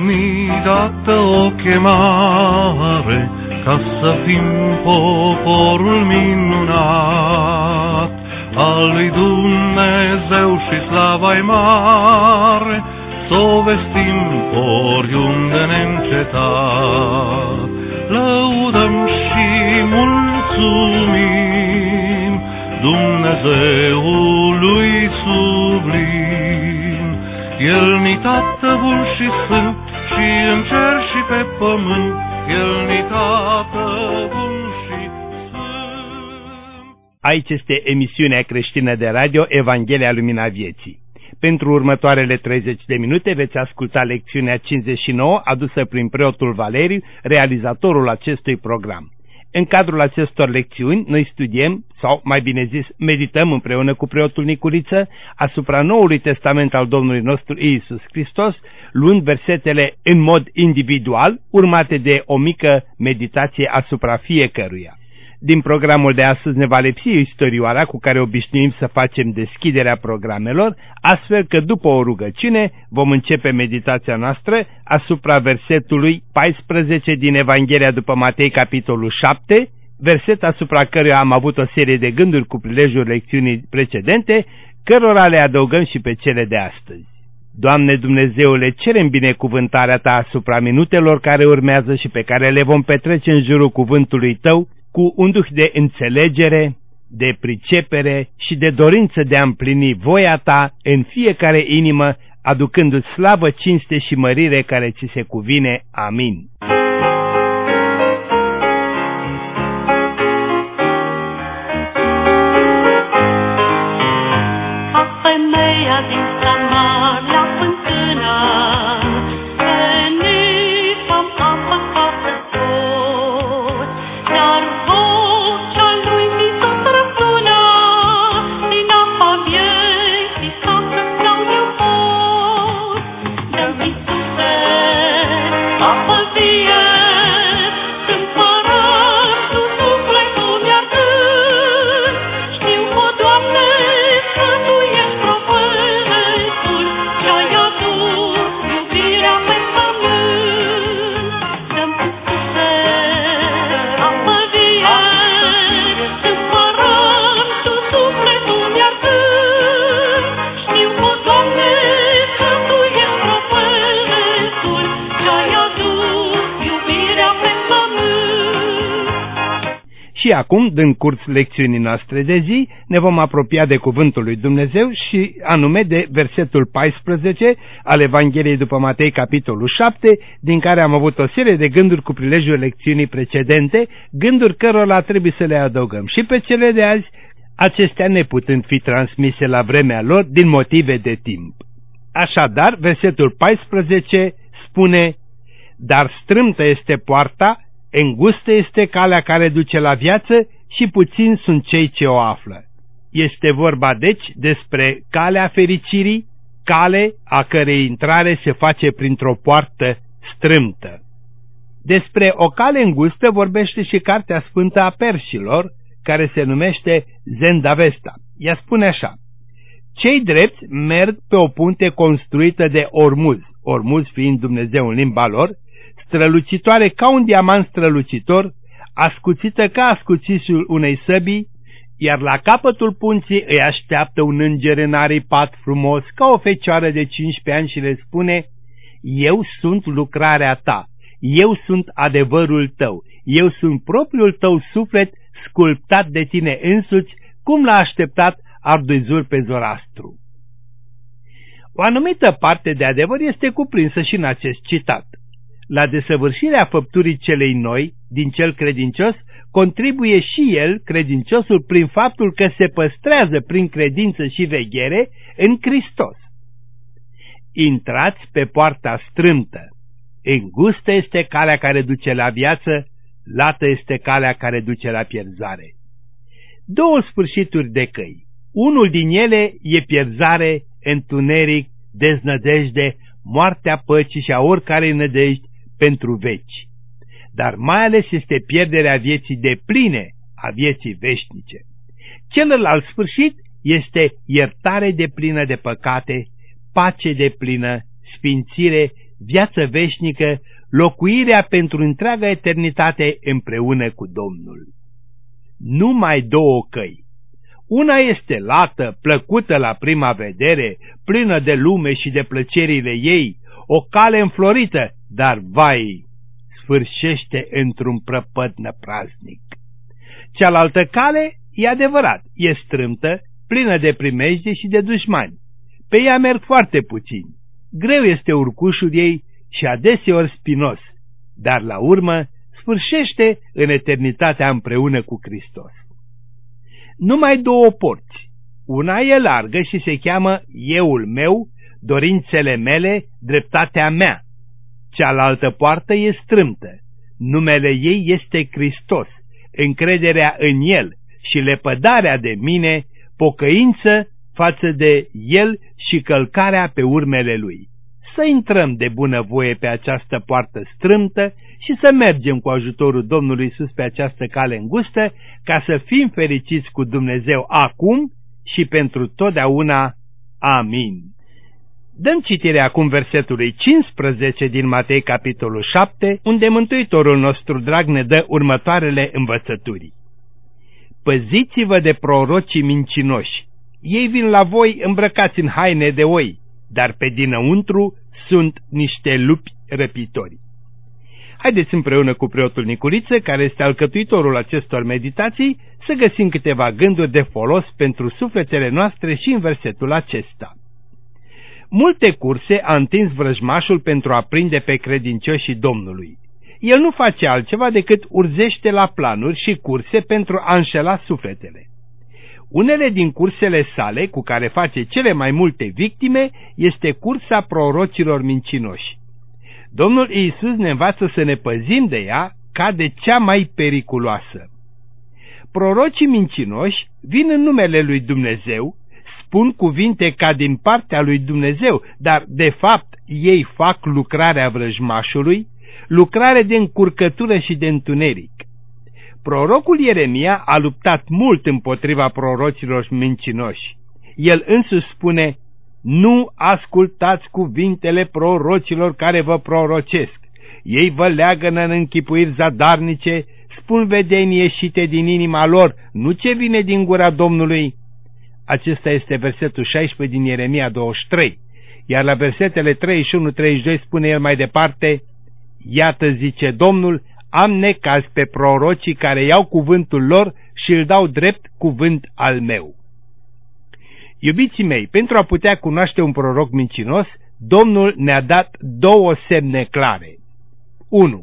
ni dată o chemare ca să fim poporul minunat al lui Dumnezeu și slava-i mare, s-o vestim oriunde neîncetat. Lăudăm și mulțumim Dumnezeului sublim. El-ni Tată bun și sfânt, și în cer și pe pământ, El-ni Tată bun și sfânt. Aici este emisiunea creștină de radio Evanghelia Lumina Vieții. Pentru următoarele 30 de minute veți asculta lecțiunea 59 adusă prin preotul Valeriu, realizatorul acestui program. În cadrul acestor lecțiuni, noi studiem, sau mai bine zis, medităm împreună cu preotul Nicuriță asupra Noului Testament al Domnului nostru Iisus Hristos, luând versetele în mod individual, urmate de o mică meditație asupra fiecăruia. Din programul de astăzi ne va lipsi istorioara cu care obișnuim să facem deschiderea programelor, astfel că după o rugăciune vom începe meditația noastră asupra versetului 14 din Evanghelia după Matei, capitolul 7, verset asupra căruia am avut o serie de gânduri cu prilejul lecțiunii precedente, cărora le adăugăm și pe cele de astăzi. Doamne Dumnezeule, cerem binecuvântarea Ta asupra minutelor care urmează și pe care le vom petrece în jurul cuvântului Tău, cu un duh de înțelegere, de pricepere și de dorință de a împlini voia Ta în fiecare inimă, aducându-ți slavă, cinste și mărire care ți se cuvine. Amin. Și acum, dând curs lecțiunii noastre de zi, ne vom apropia de cuvântul lui Dumnezeu și anume de versetul 14 al Evangheliei după Matei, capitolul 7, din care am avut o serie de gânduri cu prilejul lecțiunii precedente, gânduri cărora trebuie să le adăugăm și pe cele de azi, acestea neputând fi transmise la vremea lor din motive de timp. Așadar, versetul 14 spune: dar strâmtă este poarta, îngustă este calea care duce la viață și puțini sunt cei ce o află. Este vorba deci despre calea fericirii, cale a cărei intrare se face printr-o poartă strâmtă. Despre o cale îngustă vorbește și Cartea Sfântă a Perșilor, care se numește Zendavesta. Ea spune așa: cei drepți merg pe o punte construită de Ormuz, Ormuz fiind Dumnezeu în limba lor, strălucitoare ca un diamant strălucitor, ascuțită ca ascuțișul unei săbii, iar la capătul punții îi așteaptă un înger înaripat frumos ca o fecioară de 15 ani și le spune: eu sunt lucrarea ta, eu sunt adevărul tău, eu sunt propriul tău suflet sculptat de tine însuți, cum l-a așteptat Arduizul pe Zorastru. O anumită parte de adevăr este cuprinsă și în acest citat. La desăvârșirea făpturii celei noi, din cel credincios, contribuie și el, credinciosul, prin faptul că se păstrează prin credință și veghere în Hristos. Intrați pe poarta strâmtă. Îngustă este calea care duce la viață, lată este calea care duce la pierzare. Două sfârșituri de căi. Unul din ele e pierzare, întuneric, deznădejde, moartea păcii și a oricare nădejde pentru veci. Dar mai ales este pierderea vieții depline, a vieții veșnice. Celălalt sfârșit este iertare deplină de păcate, pace deplină, sfințire, viață veșnică, locuirea pentru întreaga eternitate împreună cu Domnul. Numai două căi. Una este lată, plăcută la prima vedere, plină de lume și de plăcerile ei, o cale înflorită, dar, vai, sfârșește într-un prăpăd năpraznic. Cealaltă cale, e adevărat, e strâmtă, plină de primejde și de dușmani. Pe ea merg foarte puțini. Greu este urcușul ei și adeseori spinos, dar la urmă sfârșește în eternitatea împreună cu Hristos. Numai două porți. Una e largă și se cheamă euul meu, dorințele mele, dreptatea mea. Cealaltă poartă e strâmtă. Numele ei este Hristos, încrederea în El și lepădarea de mine, pocăință față de El și călcarea pe urmele Lui. Să intrăm de bunăvoie pe această poartă strâmtă și să mergem cu ajutorul Domnului Iisus pe această cale îngustă, ca să fim fericiți cu Dumnezeu acum și pentru totdeauna. Amin. Dăm citire acum versetului 15 din Matei, capitolul 7, unde Mântuitorul nostru drag ne dă următoarele învățături. Păziți-vă de prorocii mincinoși. Ei vin la voi îmbrăcați în haine de oi, dar pe dinăuntru sunt niște lupi răpitori. Haideți împreună cu preotul Nicuriță, care este alcătuitorul acestor meditații, să găsim câteva gânduri de folos pentru sufletele noastre și în versetul acesta. Multe curse a întins vrăjmașul pentru a prinde pe credincioșii Domnului. El nu face altceva decât urzește la planuri și curse pentru a înșela sufletele. Unele din cursele sale, cu care face cele mai multe victime, este cursa prorocilor mincinoși. Domnul Iisus ne învață să ne păzim de ea ca de cea mai periculoasă. Prorocii mincinoși vin în numele lui Dumnezeu, spun cuvinte ca din partea lui Dumnezeu, dar de fapt ei fac lucrarea vrăjmașului, lucrare de încurcătură și de întuneric. Prorocul Ieremia a luptat mult împotriva prorocilor mincinoși. El însuși spune: nu ascultați cuvintele prorocilor care vă prorocesc. Ei vă leagănă în închipuiri zadarnice, spun vedenii ieșite din inima lor, nu ce vine din gura Domnului. Acesta este versetul 16 din Ieremia 23. Iar la versetele 31-32 spune el mai departe: iată, zice Domnul, am necaz pe prorocii care iau cuvântul lor și îl dau drept cuvânt al meu. Iubiții mei, pentru a putea cunoaște un proroc mincinos, Domnul ne-a dat două semne clare. 1.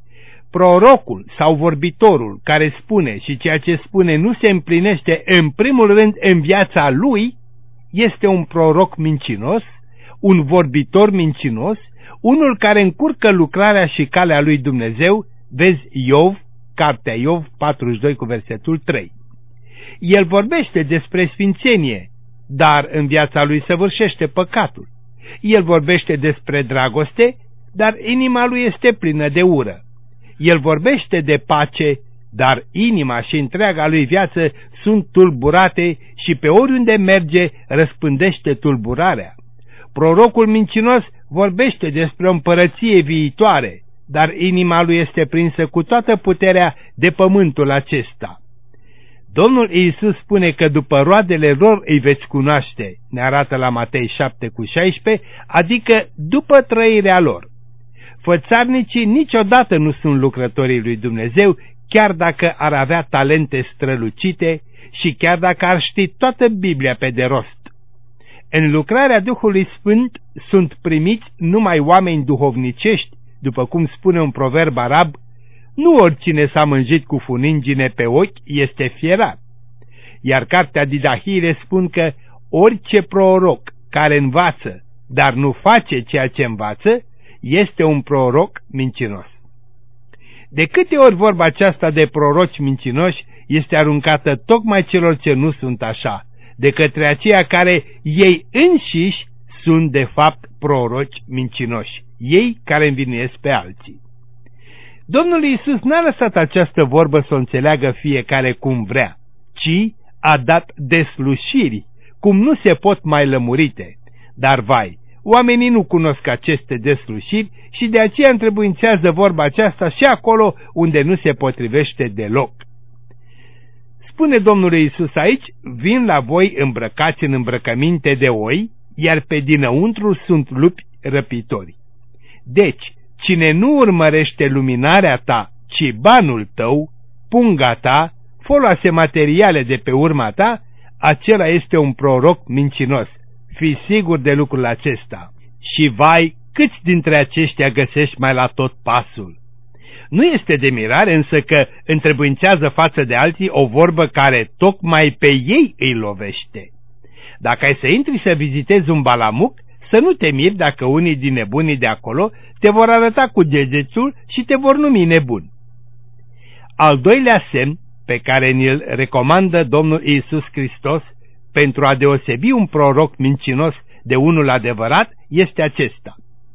Prorocul sau vorbitorul care spune și ceea ce spune nu se împlinește în primul rând în viața lui, este un proroc mincinos, un vorbitor mincinos, unul care încurcă lucrarea și calea lui Dumnezeu. Vezi Iov, cartea Iov 42 cu versetul 3. El vorbește despre sfințenie, dar în viața lui săvârșește păcatul. El vorbește despre dragoste, dar inima lui este plină de ură. El vorbește de pace, dar inima și întreaga lui viață sunt tulburate și pe oriunde merge răspândește tulburarea. Prorocul mincinos vorbește despre o împărăție viitoare, dar inima lui este prinsă cu toată puterea de pământul acesta. Domnul Iisus spune că după roadele lor îi veți cunoaște, ne arată la Matei 7 cu 16, adică după trăirea lor. Fățarnicii niciodată nu sunt lucrătorii lui Dumnezeu, chiar dacă ar avea talente strălucite și chiar dacă ar ști toată Biblia pe de rost. În lucrarea Duhului Sfânt sunt primiți numai oameni duhovnicești, după cum spune un proverb arab: nu oricine s-a mânjit cu funingine pe ochi este fierat. Iar cartea Didahire spun că orice proroc care învață, dar nu face ceea ce învață, este un proroc mincinos. De câte ori vorba aceasta de proroci mincinoși este aruncată tocmai celor ce nu sunt așa, de către aceia care ei înșiși sunt de fapt proroci mincinoși, ei care învinuiesc pe alții. Domnul Iisus n-a lăsat această vorbă să o înțeleagă fiecare cum vrea, ci a dat deslușiri, cum nu se pot mai lămurite. Dar vai, oamenii nu cunosc aceste deslușiri și de aceea întrebuințează vorba aceasta și acolo unde nu se potrivește deloc. Spune Domnul Iisus aici: vin la voi îmbrăcați în îmbrăcăminte de oi, iar pe dinăuntru sunt lupi răpitori. Deci, cine nu urmărește luminarea ta, ci banul tău, punga ta, foloase materiale de pe urma ta, acela este un proroc mincinos. Fii sigur de lucrul acesta. Și vai, câți dintre aceștia găsești mai la tot pasul? Nu este de mirare însă că întrebuințează față de alții o vorbă care tocmai pe ei îi lovește. Dacă ai să intri să vizitezi un balamuc, să nu te miri dacă unii din nebunii de acolo te vor arăta cu degetul și te vor numi nebun. Al doilea semn pe care ni-l recomandă Domnul Iisus Hristos pentru a deosebi un proroc mincinos de unul adevărat este acesta: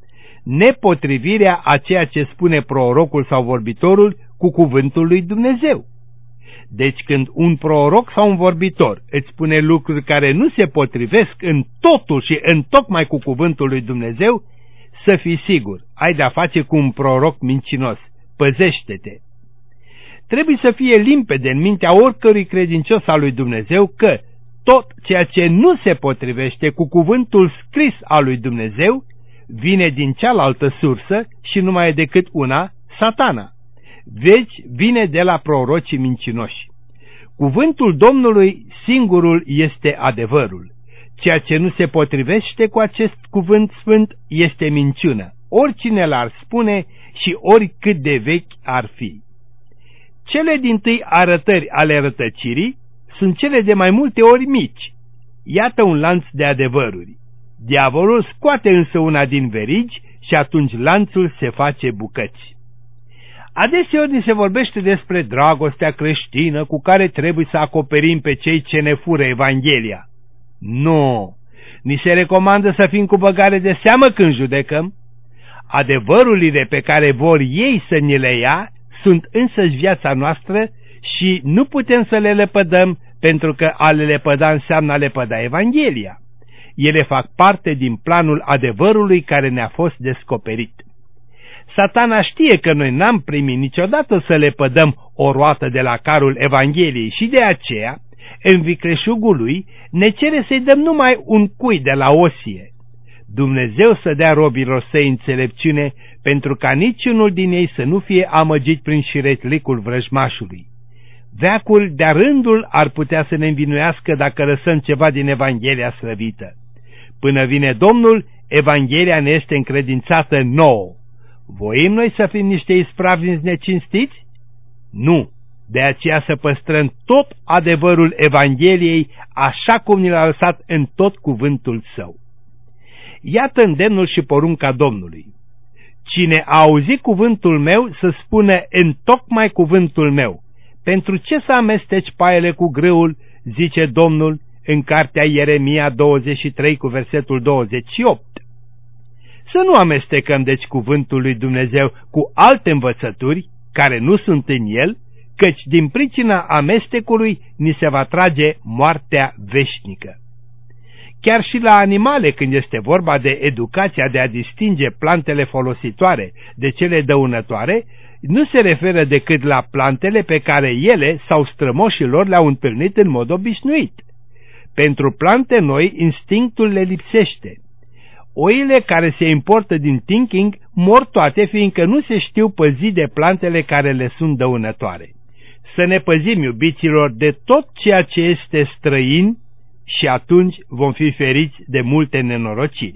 nepotrivirea a ceea ce spune prorocul sau vorbitorul cu cuvântul lui Dumnezeu. Deci când un proroc sau un vorbitor îți spune lucruri care nu se potrivesc în totul și în tocmai cu cuvântul lui Dumnezeu, să fii sigur, ai de-a face cu un proroc mincinos. Păzește-te! Trebuie să fie limpede în mintea oricărui credincios al lui Dumnezeu că tot ceea ce nu se potrivește cu cuvântul scris al lui Dumnezeu vine din cealaltă sursă și nu mai e decât una, Satana. Deci vine de la prorocii mincinoși. Cuvântul Domnului singurul este adevărul. Ceea ce nu se potrivește cu acest cuvânt sfânt este minciună, oricine l-ar spune și oricât de vechi ar fi. Cele dintâi arătări ale rătăcirii sunt cele de mai multe ori mici. Iată un lanț de adevăruri. Diavolul scoate însă una din verigi și atunci lanțul se face bucăți. Adeseori ni se vorbește despre dragostea creștină cu care trebuie să acoperim pe cei ce ne fură Evanghelia. Nu! Ni se recomandă să fim cu băgare de seamă când judecăm. Adevărurile pe care vor ei să ni le ia sunt însăși viața noastră și nu putem să le lepădăm, pentru că a le lepăda înseamnă a lepăda Evanghelia. Ele fac parte din planul adevărului care ne-a fost descoperit. Satana știe că noi n-am primit niciodată să lepădăm o roată de la carul Evangheliei și de aceea, în vicleșugul lui, ne cere să-i dăm numai un cui de la osie. Dumnezeu să dea robilor săi înțelepciune, pentru ca niciunul din ei să nu fie amăgit prin șiretlicul vrăjmașului. Veacul de-a rândul ar putea să ne învinuiască dacă lăsăm ceva din Evanghelia slăvită. Până vine Domnul, Evanghelia ne este încredințată nouă. Voim noi să fim niște ispravniți necinstiți? Nu! De aceea să păstrăm tot adevărul Evangheliei așa cum ni l-a lăsat în tot cuvântul Său. Iată îndemnul și porunca Domnului. Cine a auzit cuvântul meu să spună întocmai cuvântul meu. Pentru ce să amesteci paiele cu grâul, zice Domnul în cartea Ieremia 23 cu versetul 28. Să nu amestecăm deci cuvântul lui Dumnezeu cu alte învățături care nu sunt în el, căci din pricina amestecului ni se va trage moartea veșnică. Chiar și la animale, când este vorba de educația de a distinge plantele folositoare de cele dăunătoare, nu se referă decât la plantele pe care ele sau strămoșii lor le-au întâlnit în mod obișnuit. Pentru plante noi, instinctul le lipsește. Oile care se importă din thinking mor toate, fiindcă nu se știu păzi de plantele care le sunt dăunătoare. Să ne păzim, iubiților, de tot ceea ce este străin și atunci vom fi feriți de multe nenorociri.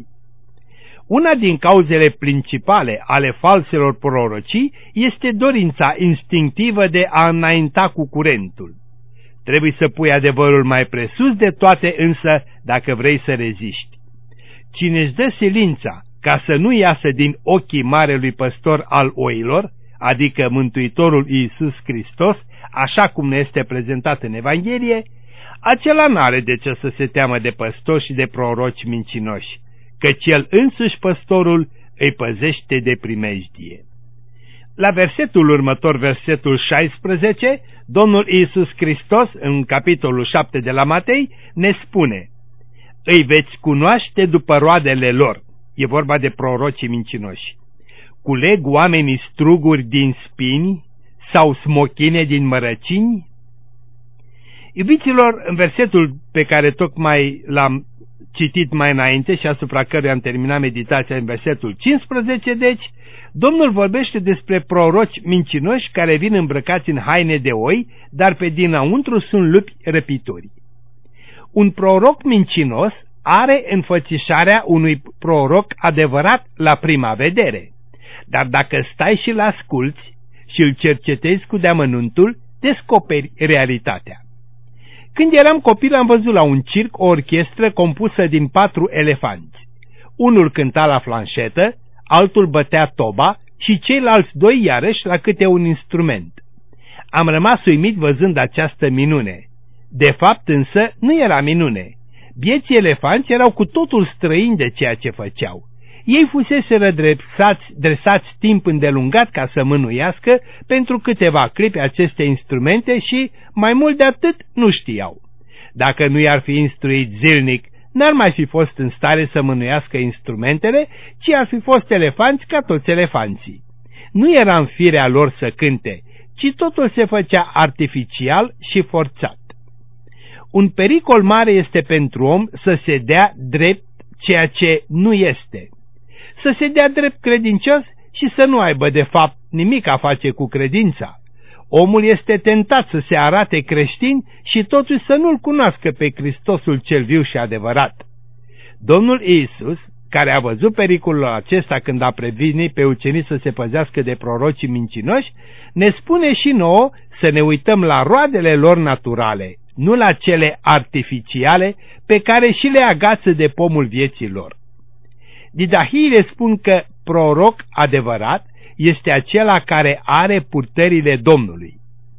Una din cauzele principale ale falselor prorocii este dorința instinctivă de a înainta cu curentul. Trebuie să pui adevărul mai presus de toate însă dacă vrei să reziști. Cine își dă silința ca să nu iasă din ochii marelui păstor al oilor, adică Mântuitorul Iisus Hristos, așa cum ne este prezentat în Evanghelie, acela n-are de ce să se teamă de păstori și de proroci mincinoși, căci el însuși păstorul îi păzește de primejdie. La versetul următor, versetul 16, Domnul Iisus Hristos, în capitolul 7 de la Matei, ne spune: îi veți cunoaște după roadele lor. E vorba de prorocii mincinoși. Culeg oamenii struguri din spini sau smochine din mărăcini? Iubiților, în versetul pe care tocmai l-am citit mai înainte și asupra căruia am terminat meditația în versetul 15, deci, Domnul vorbește despre proroci mincinoși care vin îmbrăcați în haine de oi, dar pe dinăuntru sunt lupi răpitori. Un proroc mincinos are înfățișarea unui proroc adevărat la prima vedere, dar dacă stai și-l asculți și îl cercetezi cu deamănuntul, descoperi realitatea. Când eram copil am văzut la un circ o orchestră compusă din 4 elefanți. Unul cânta la flanșetă, altul bătea toba și ceilalți 2 iarăși la câte un instrument. Am rămas uimit văzând această minune. De fapt însă nu era minune. Bieții elefanți erau cu totul străini de ceea ce făceau. Ei fuseseră dresați timp îndelungat ca să mânuiască pentru câteva clipe aceste instrumente și, mai mult de atât, nu știau. Dacă nu i-ar fi instruit zilnic, n-ar mai fi fost în stare să mânuiască instrumentele, ci ar fi fost elefanți ca toți elefanții. Nu era în firea lor să cânte, ci totul se făcea artificial și forțat. Un pericol mare este pentru om să se dea drept ceea ce nu este. Să se dea drept credincios și să nu aibă de fapt nimic a face cu credința. Omul este tentat să se arate creștin și totuși să nu-L cunoască pe Hristosul cel viu și adevărat. Domnul Iisus, care a văzut pericolul acesta când a prevenit pe ucenici să se păzească de prorocii mincinoși, ne spune și nouă să ne uităm la roadele lor naturale, nu la cele artificiale pe care și le agață de pomul vieții lor. Didahiile spun că proroc adevărat este acela care are purtările Domnului.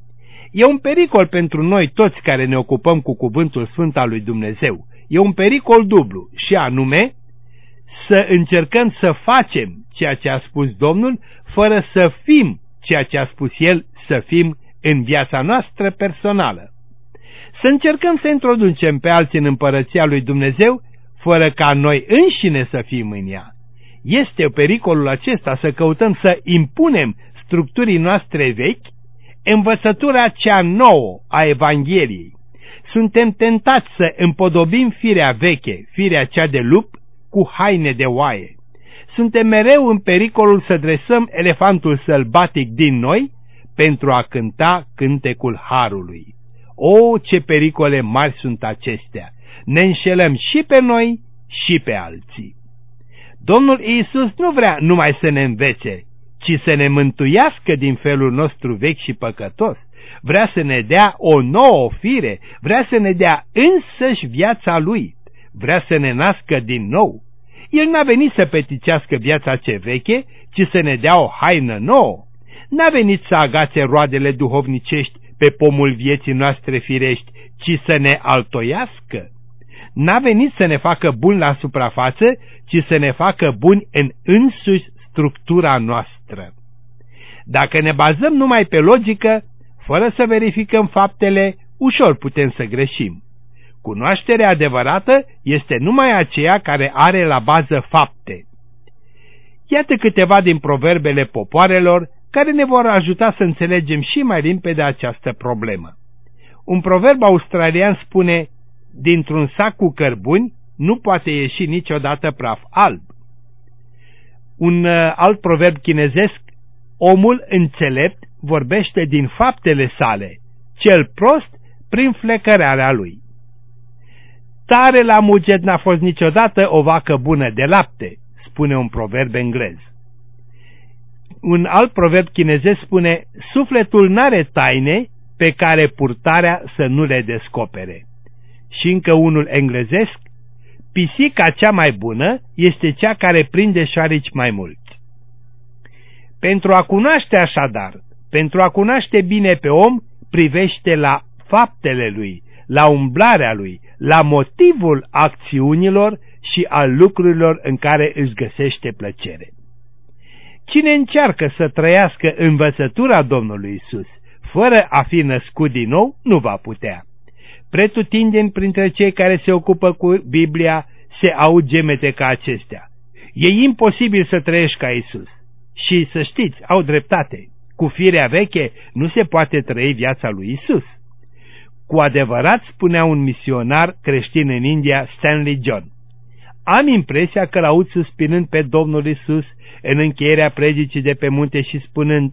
E un pericol pentru noi toți care ne ocupăm cu cuvântul sfânt al lui Dumnezeu. E un pericol dublu și anume să încercăm să facem ceea ce a spus Domnul fără să fim ceea ce a spus El să fim în viața noastră personală. Să încercăm să introducem pe alții în împărăția lui Dumnezeu fără ca noi înșine să fim în ea. Este pericolul acesta să căutăm să impunem structurii noastre vechi învățătura cea nouă a Evangheliei. Suntem tentați să împodobim firea veche, firea cea de lup, cu haine de oaie. Suntem mereu în pericolul să dresăm elefantul sălbatic din noi pentru a cânta cântecul harului. O, ce pericole mari sunt acestea! Ne înșelăm și pe noi și pe alții. Domnul Iisus nu vrea numai să ne învețe, ci să ne mântuiască din felul nostru vechi și păcătos. Vrea să ne dea o nouă fire, vrea să ne dea însăși viața Lui, vrea să ne nască din nou. El n-a venit să peticească viața ce veche, ci să ne dea o haină nouă. N-a venit să agațe roadele duhovnicești pe pomul vieții noastre firești, ci să ne altoiască. N-a venit să ne facă buni la suprafață, ci să ne facă buni în însuși structura noastră. Dacă ne bazăm numai pe logică, fără să verificăm faptele, ușor putem să greșim. Cunoașterea adevărată este numai aceea care are la bază fapte. Iată câteva din proverbele popoarelor care ne vor ajuta să înțelegem și mai limpede această problemă. Un proverb australian spune: dintr-un sac cu cărbuni nu poate ieși niciodată praf alb. Un alt proverb chinezesc: omul înțelept vorbește din faptele sale, cel prost prin flecărarea lui. Tare la muget n-a fost niciodată o vacă bună de lapte, spune un proverb englez. Un alt proverb chinezesc spune: sufletul n-are taine pe care purtarea să nu le descopere. Și încă unul englezesc: pisica cea mai bună este cea care prinde șoareci mai mulți. Pentru a cunoaște așadar, pentru a cunoaște bine pe om, privește la faptele lui, la umblarea lui, la motivul acțiunilor și al lucrurilor în care își găsește plăcere. Cine încearcă să trăiască învățătura Domnului Isus fără a fi născut din nou, nu va putea. Pretutindeni printre cei care se ocupă cu Biblia se aud gemete ca acestea: E imposibil să trăiești ca Iisus. Și să știți, au dreptate. Cu firea veche nu se poate trăi viața lui Iisus. Cu adevărat, spunea un misionar creștin în India, Stanley John. Am impresia că l-aud suspinând pe Domnul Iisus în încheierea predicii de pe munte și spunând: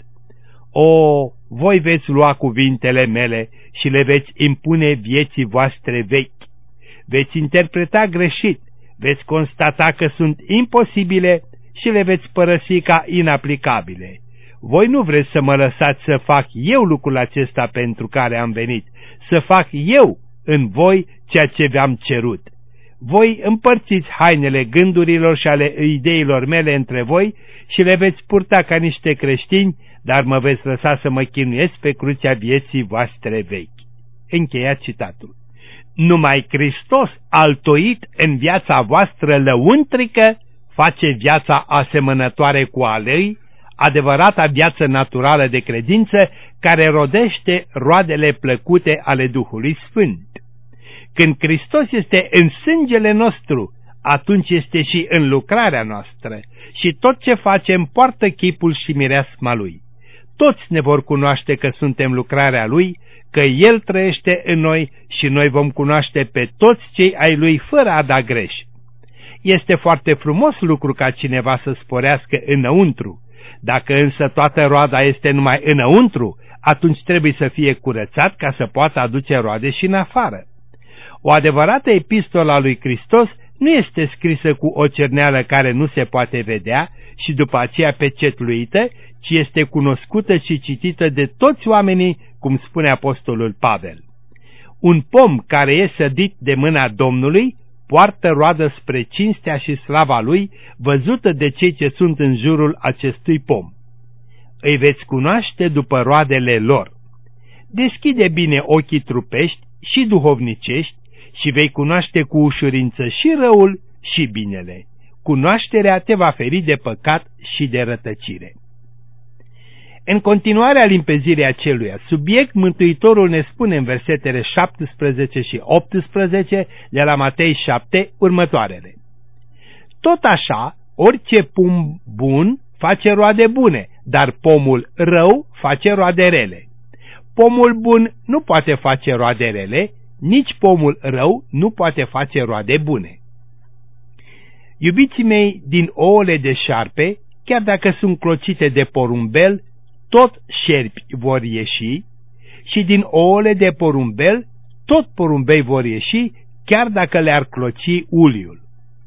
O, voi veți lua cuvintele mele și le veți impune vieții voastre vechi. Veți interpreta greșit, veți constata că sunt imposibile și le veți părăsi ca inaplicabile. Voi nu vreți să mă lăsați să fac eu lucrul acesta pentru care am venit, să fac eu în voi ceea ce v-am cerut. Voi împărțiți hainele gândurilor și ale ideilor mele între voi și le veți purta ca niște creștini, dar mă veți lăsa să mă chinuiesc pe crucea vieții voastre vechi. Încheiat citatul. Numai Hristos, altoit în viața voastră lăuntrică, face viața asemănătoare cu a Lui, adevărata viață naturală de credință, care rodește roadele plăcute ale Duhului Sfânt. Când Hristos este în sângele nostru, atunci este și în lucrarea noastră și tot ce facem poartă chipul și mireasma Lui. Toți ne vor cunoaște că suntem lucrarea Lui, că El trăiește în noi și noi vom cunoaște pe toți cei ai Lui fără a da greș. Este foarte frumos lucru ca cineva să sporească înăuntru. Dacă însă toată roada este numai înăuntru, atunci trebuie să fie curățat ca să poată aduce roade și în afară. O adevărată epistolă a lui Hristos nu este scrisă cu o cerneală care nu se poate vedea și după aceea pecetluită, ci este cunoscută și citită de toți oamenii, cum spune apostolul Pavel. Un pom care e sădit de mâna Domnului poartă roadă spre cinstea și slava Lui, văzută de cei ce sunt în jurul acestui pom. Îi veți cunoaște după roadele lor. Deschide bine ochii trupești și duhovnicești și vei cunoaște cu ușurință și răul și binele. Cunoașterea te va feri de păcat și de rătăcire. În continuarea limpezirii aceluia subiect, Mântuitorul ne spune în versetele 17 și 18 de la Matei 7 următoarele. Tot așa, orice pom bun face roade bune, dar pomul rău face roade rele. Pomul bun nu poate face roade rele, nici pomul rău nu poate face roade bune. Iubiții mei, din ouăle de șarpe, chiar dacă sunt clocite de porumbel, tot șerpi vor ieși, și din ouăle de porumbel, tot porumbei vor ieși, chiar dacă le-ar cloci uliul.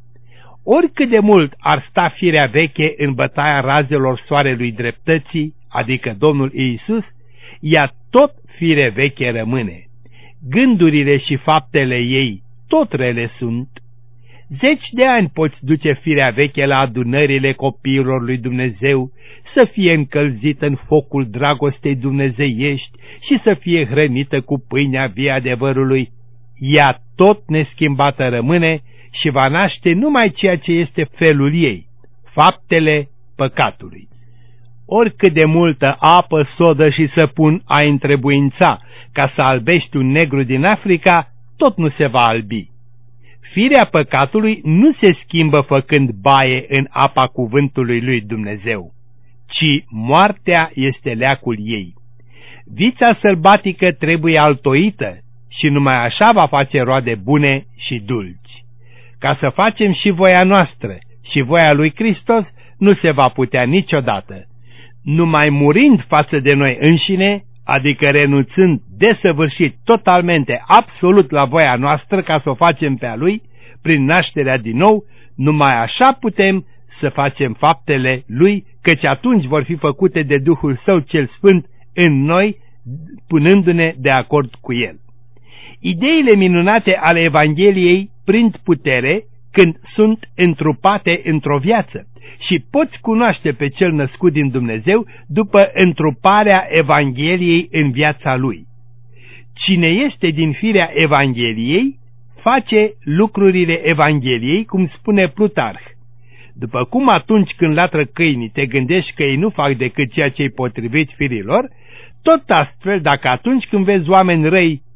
Oricât de mult ar sta firea veche în bătaia razelor soarelui dreptății, adică Domnul Iisus, ea tot fire veche rămâne. Gândurile și faptele ei tot rele sunt. 10 de ani poți duce firea veche la adunările copiilor lui Dumnezeu, să fie încălzită în focul dragostei dumnezeiești și să fie hrănită cu pâinea vie adevărului. Ea tot neschimbată rămâne și va naște numai ceea ce este felul ei, faptele păcatului. Oricât de multă apă, sodă și săpun ai întrebuința ca să albești un negru din Africa, tot nu se va albi. Firea păcatului nu se schimbă făcând baie în apa cuvântului lui Dumnezeu, ci moartea este leacul ei. Vița sălbatică trebuie altoită și numai așa va face roade bune și dulci. Ca să facem și voia noastră și voia lui Hristos nu se va putea niciodată. Numai murind față de noi înșine, adică renunțând desăvârșit totalmente, absolut la voia noastră ca să o facem pe a Lui, prin nașterea din nou, numai așa putem să facem faptele Lui, căci atunci vor fi făcute de Duhul Său cel Sfânt în noi, punându-ne de acord cu El. Ideile minunate ale Evangheliei prind putere când sunt întrupate într-o viață și poți cunoaște pe cel născut din Dumnezeu după întruparea Evangheliei în viața lui. Cine este din firea Evangheliei face lucrurile Evangheliei, cum spune Plutarh. După cum atunci când latră câinii te gândești că ei nu fac decât ceea ce-i potrivit firilor, tot astfel dacă atunci când vezi oameni răi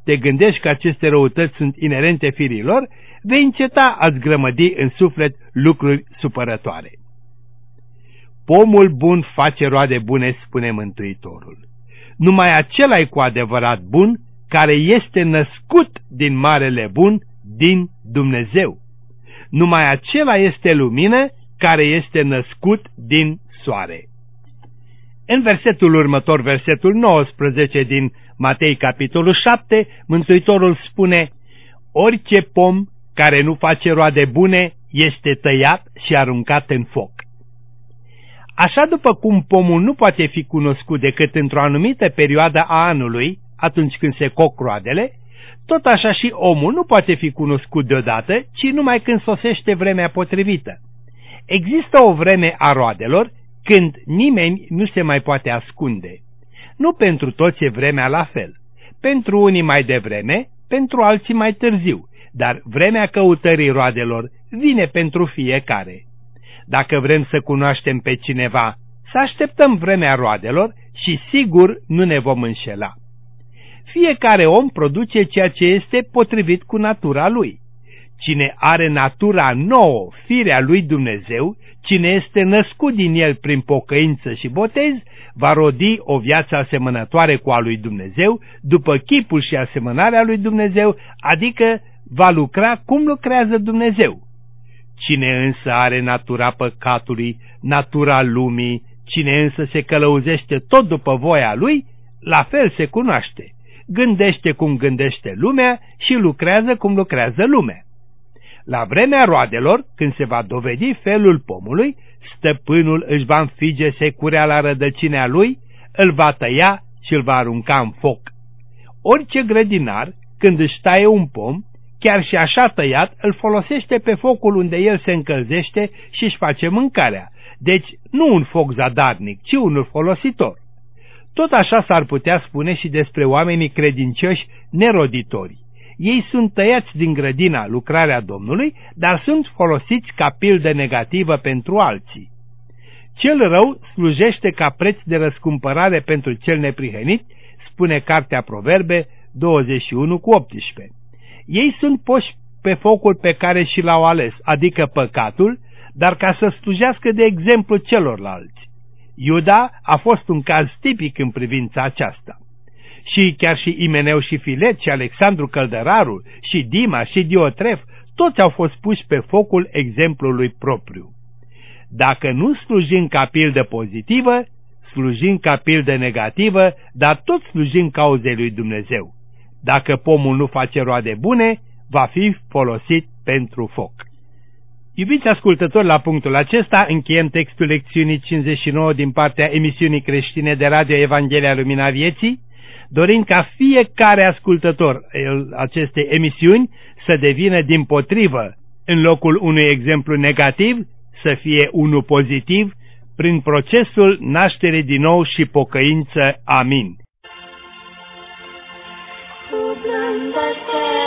te gândești că aceste răutăți sunt inerente firilor, vei înceta a-ți grămădi în suflet lucruri supărătoare. Pomul bun face roade bune, spune Mântuitorul. Numai acela-i cu adevărat bun, care este născut din Marele Bun, din Dumnezeu. Numai acela este lumină, care este născut din soare. În versetul următor, versetul 19 din Matei, capitolul 7, Mântuitorul spune: orice pom care nu face roade bune este tăiat și aruncat în foc. Așa după cum pomul nu poate fi cunoscut decât într-o anumită perioadă a anului, atunci când se coc roadele, tot așa și omul nu poate fi cunoscut deodată, ci numai când sosește vremea potrivită. Există o vreme a roadelor când nimeni nu se mai poate ascunde. Nu pentru toți e vremea la fel. Pentru unii mai devreme, pentru alții mai târziu, dar vremea căutării roadelor vine pentru fiecare. Dacă vrem să cunoaștem pe cineva, să așteptăm vremea roadelor și sigur nu ne vom înșela. Fiecare om produce ceea ce este potrivit cu natura lui. Cine are natura nouă, firea lui Dumnezeu, cine este născut din el prin pocăință și botez, va rodi o viață asemănătoare cu a lui Dumnezeu, după chipul și asemănarea lui Dumnezeu, adică va lucra cum lucrează Dumnezeu. Cine însă are natura păcatului, natura lumii, cine însă se călăuzește tot după voia lui, la fel se cunoaște. Gândește cum gândește lumea și lucrează cum lucrează lumea. La vremea roadelor, când se va dovedi felul pomului, stăpânul își va înfige securea la rădăcinea lui, îl va tăia și îl va arunca în foc. Orice grădinar, când își taie un pom, chiar și așa tăiat, îl folosește pe focul unde el se încălzește și își face mâncarea. Deci nu un foc zadarnic, ci unul folositor. Tot așa s-ar putea spune și despre oamenii credincioși neroditori. Ei sunt tăiați din grădina, lucrarea Domnului, dar sunt folosiți ca pildă negativă pentru alții. Cel rău slujește ca preț de răscumpărare pentru cel neprihănit, spune Cartea Proverbe 21:18. Ei sunt puși pe focul pe care și l-au ales, adică păcatul, dar ca să slujească de exemplu celorlalți. Iuda a fost un caz tipic în privința aceasta. Și chiar și Imeneu și Filet și Alexandru Căldărarul și Dima și Diotref, toți au fost puși pe focul exemplului propriu. Dacă nu slujim ca pildă pozitivă, slujim ca pildă negativă, dar tot slujim cauzei lui Dumnezeu. Dacă pomul nu face roade bune, va fi folosit pentru foc. Iubiți ascultători, la punctul acesta încheiem textul lecțiunii 59 din partea emisiunii creștine de radio Evanghelia Lumina Vieții, dorind ca fiecare ascultător acestei emisiuni să devină dimpotrivă, în locul unui exemplu negativ, să fie unul pozitiv, prin procesul nașterii din nou și pocăință. Amin. Cu blândătate